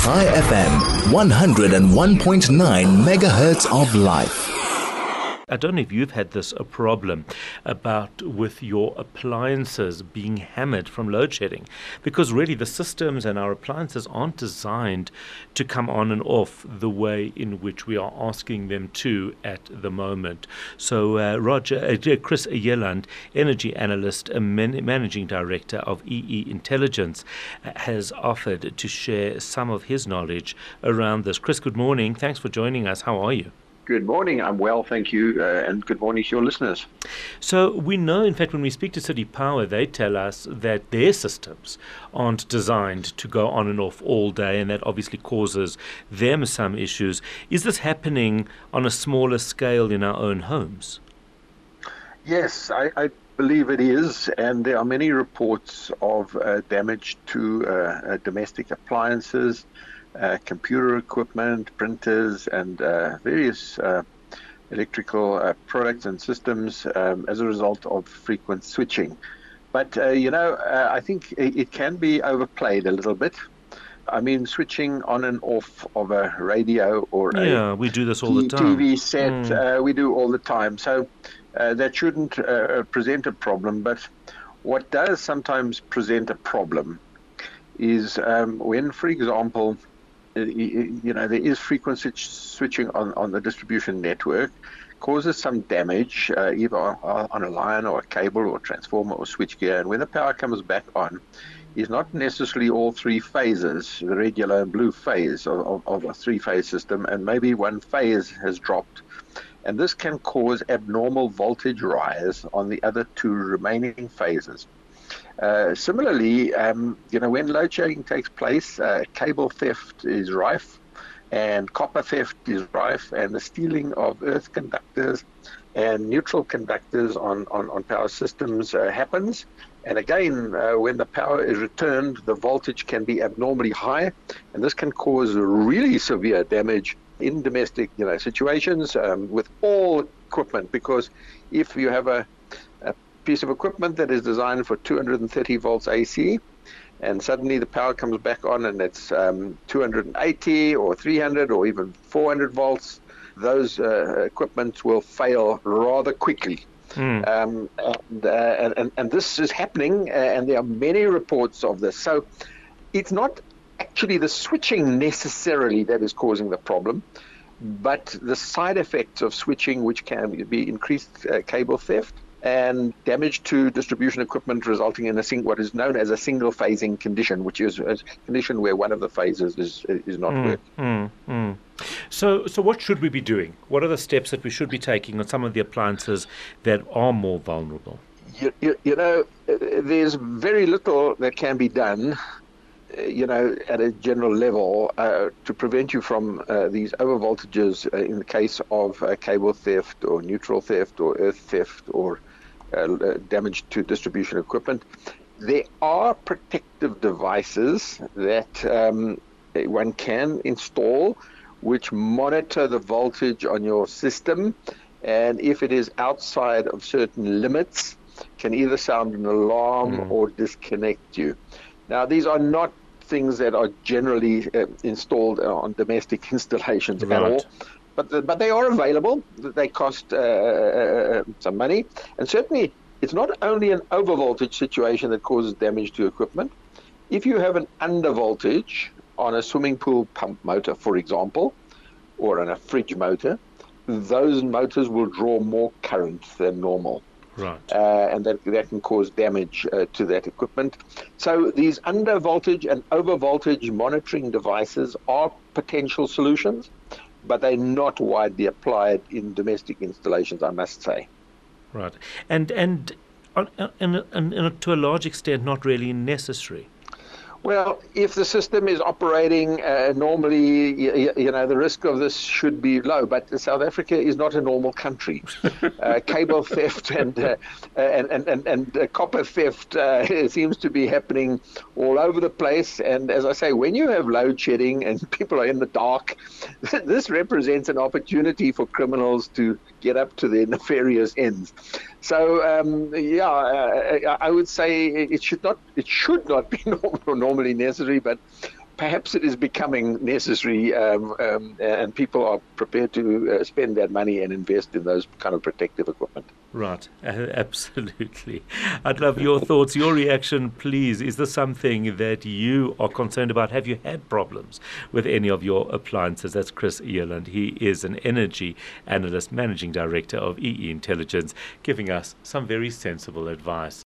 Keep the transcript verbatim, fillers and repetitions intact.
Chai F M, one oh one point nine megahertz of life. I don't know if you've had this a problem about with your appliances being hammered from load shedding, because really the systems and our appliances aren't designed to come on and off the way in which we are asking them to at the moment. So uh, Roger, uh, Chris Yeland, energy analyst and man- managing director of E E Intelligence, uh, has offered to share some of his knowledge around this. Chris, good morning. Thanks for joining us. How are you? Good morning. I'm well, thank you, uh, and good morning to your listeners. So we know, in fact, when we speak to City Power, they tell us that their systems aren't designed to go on and off all day, and that obviously causes them some issues. Is this happening on a smaller scale in our own homes? Yes, I, I believe it is, and there are many reports of uh, damage to uh, uh, domestic appliances, Uh, computer equipment, printers, and uh, various uh, electrical uh, products and systems um, as a result of frequent switching. But, uh, you know, uh, I think it, it can be overplayed a little bit. I mean, switching on and off of a radio or yeah, a we do this all the time. T V set, mm. uh, we do all the time. So uh, that shouldn't uh, present a problem. But what does sometimes present a problem is um, when, for example, you know, there is frequent switching on, on the distribution network, causes some damage, uh, either on, on a line or a cable or transformer or switchgear. And when the power comes back on, is not necessarily all three phases, the red, yellow, and blue phase of, of, of a three-phase system, and maybe one phase has dropped. And this can cause abnormal voltage rise on the other two remaining phases. Uh, similarly, um, you know, when load shedding takes place, uh, cable theft is rife, and copper theft is rife, and the stealing of earth conductors and neutral conductors on, on, on power systems uh, happens. And again, uh, when the power is returned, the voltage can be abnormally high, and this can cause really severe damage in domestic, you know, situations um, with all equipment. Because if you have a piece of equipment that is designed for two hundred thirty volts A C, and suddenly the power comes back on and it's um, two hundred eighty or three hundred or even four hundred volts, those uh, equipment will fail rather quickly. Mm. Um, and, uh, and, and this is happening, uh, and there are many reports of this. So it's not actually the switching necessarily that is causing the problem, but the side effects of switching, which can be increased uh, cable theft and damage to distribution equipment, resulting in a sing- what is known as a single phasing condition, which is a condition where one of the phases is is not mm, working. Mm, mm. So, so what should we be doing? What are the steps that we should be taking on some of the appliances that are more vulnerable? You, you, you know, there's very little that can be done, you know, at a general level uh, to prevent you from uh, these overvoltages uh, in the case of uh, cable theft or neutral theft or earth theft or uh, damage to distribution equipment. There are protective devices that um, one can install which monitor the voltage on your system, and if it is outside of certain limits, can either sound an alarm mm. or disconnect you. Now, these are not things that are generally uh, installed on domestic installations right. at all, but the, but they are available. They cost uh, uh, some money, and certainly it's not only an overvoltage situation that causes damage to equipment. If you have an undervoltage on a swimming pool pump motor, for example, or on a fridge motor, those motors will draw more current than normal. Right. Uh, and that, that can cause damage uh, to that equipment. So these under voltage and over voltage monitoring devices are potential solutions, but they're not widely applied in domestic installations, I must say. Right. And and on, in, in, in, to a large extent, not really necessary. Well, if the system is operating uh, normally, you, you know, the risk of this should be low. But South Africa is not a normal country. uh, cable theft and uh, and and and, and uh, copper theft uh, seems to be happening all over the place. And as I say, when you have load shedding and people are in the dark, this represents an opportunity for criminals to get up to their nefarious ends. So um, yeah, uh, I would say it should not it should not be normal, normally necessary, but perhaps it is becoming necessary, um, um, and people are prepared to uh, spend that money and invest in those kind of protective equipment. Right, uh, absolutely. I'd love your thoughts, your reaction, please. Is this something that you are concerned about? Have you had problems with any of your appliances? That's Chris Eland. He is an energy analyst, managing director of E E Intelligence, giving us some very sensible advice.